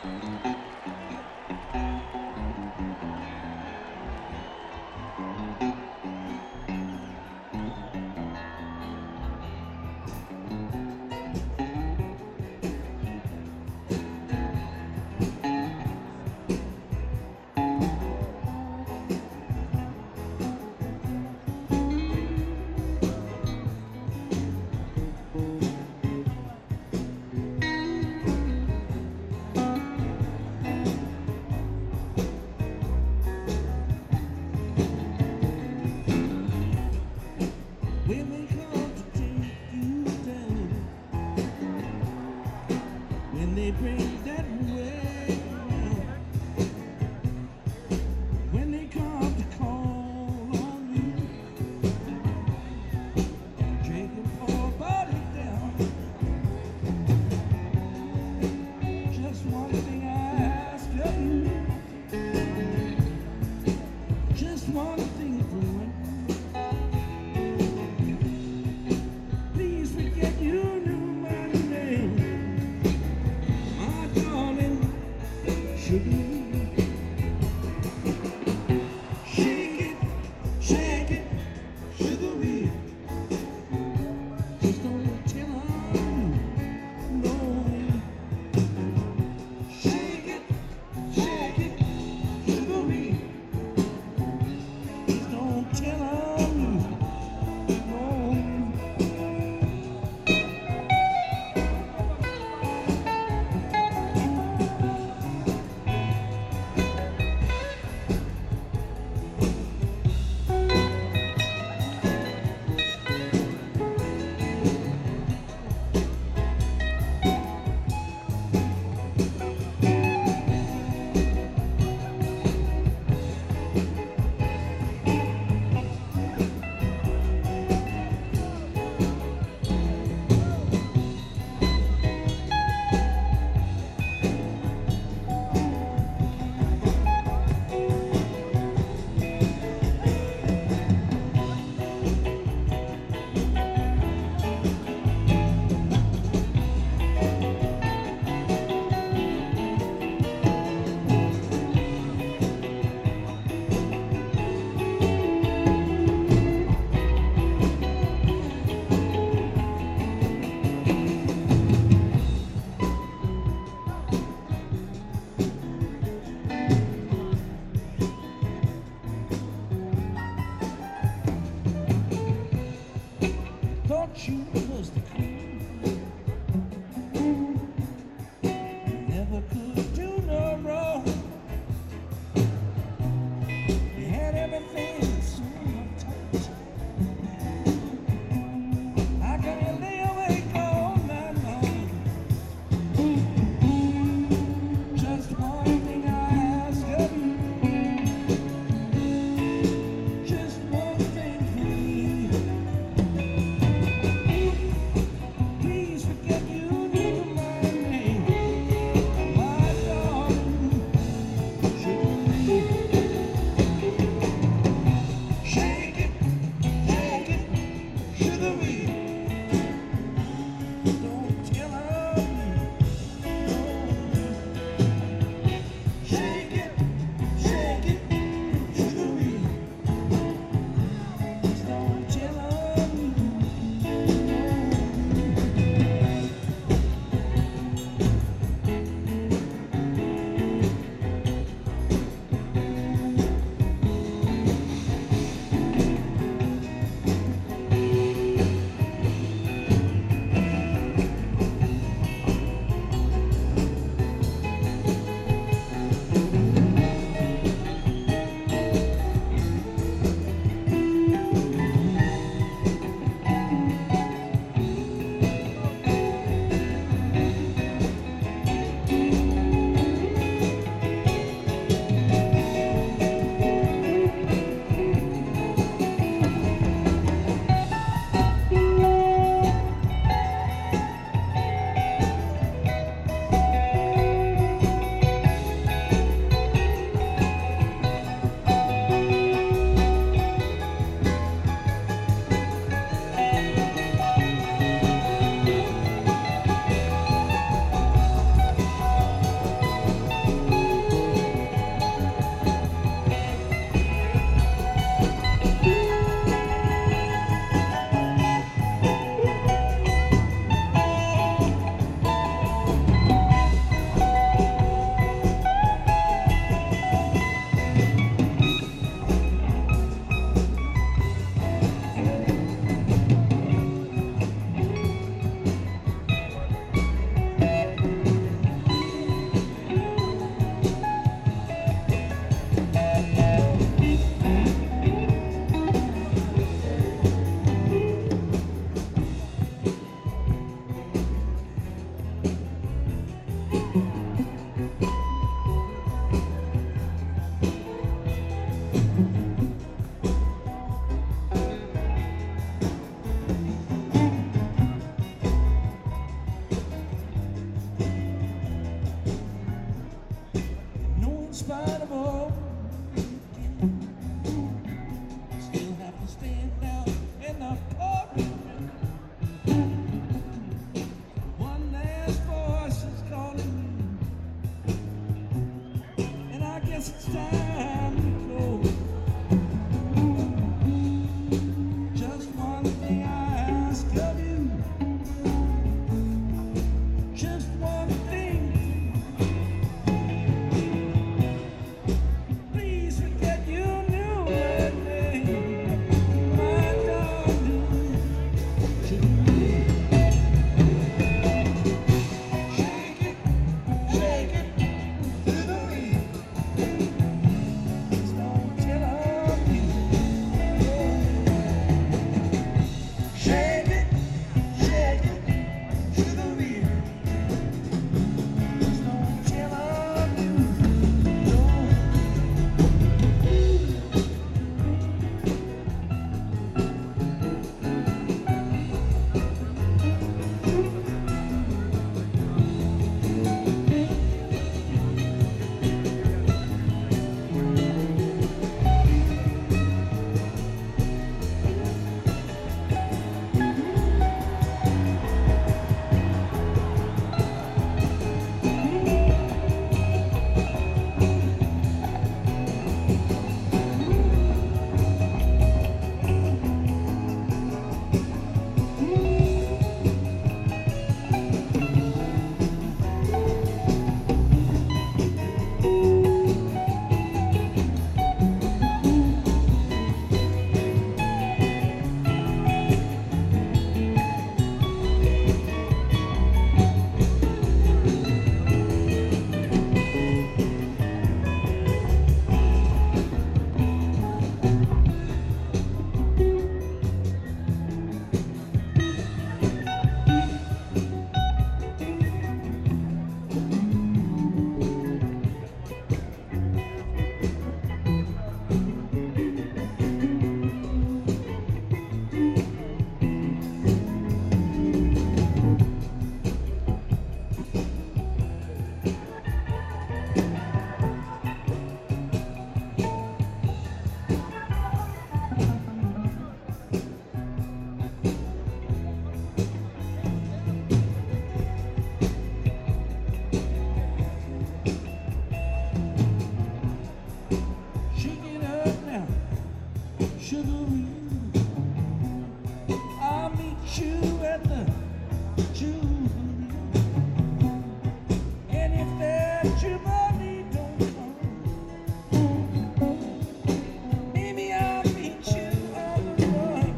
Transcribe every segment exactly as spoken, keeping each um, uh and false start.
When they come to take you down, when they bring that way around, when they come to call on you, drinking for a body down, just one thing I ask of you, just one thing from you. Please forget you knew my name, my dog. spite of all, still have to stand down in the courtroom. One last voice is calling me, and I guess it's time to close. Just one thing I ask of you, just one thing. Please forget you knew everything, my darling. Shake it, shake it to the beat. Please don't tell her me. Shake it, shake it to the beat. Please don't tell her me. Shake it up now, sugar. I'll meet you at the Jubilee. And if that Jubilee don't come, maybe I'll meet you on the run.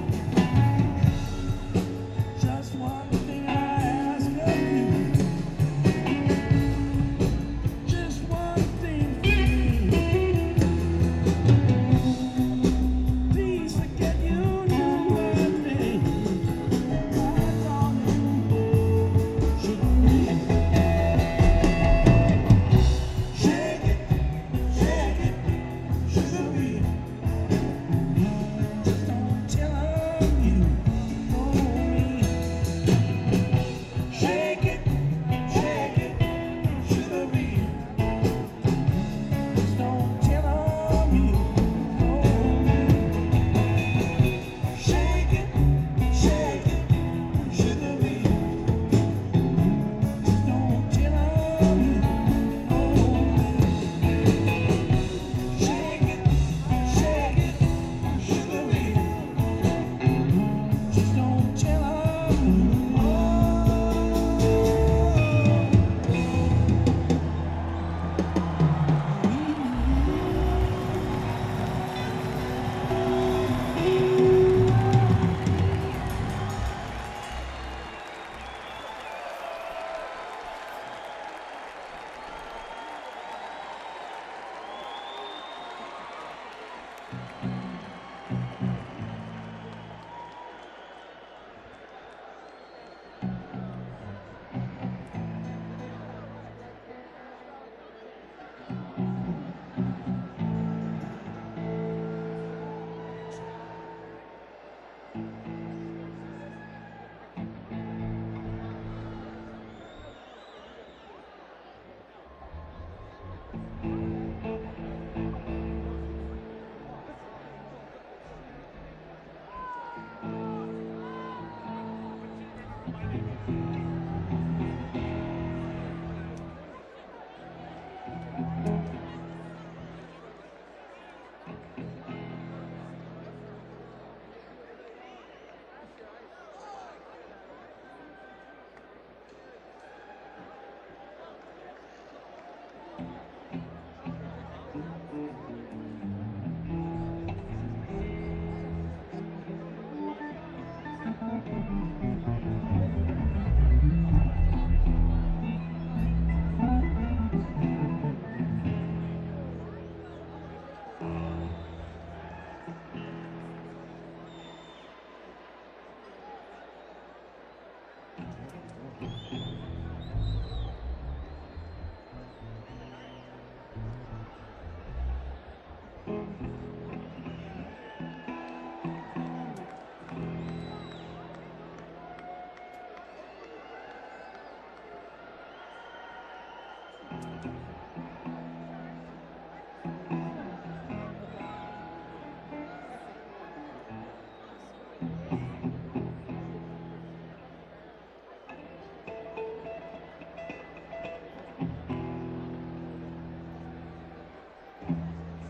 Just one thing I ask of you, just one thing for me. Please forget you knew one thing, my darling. Sugar.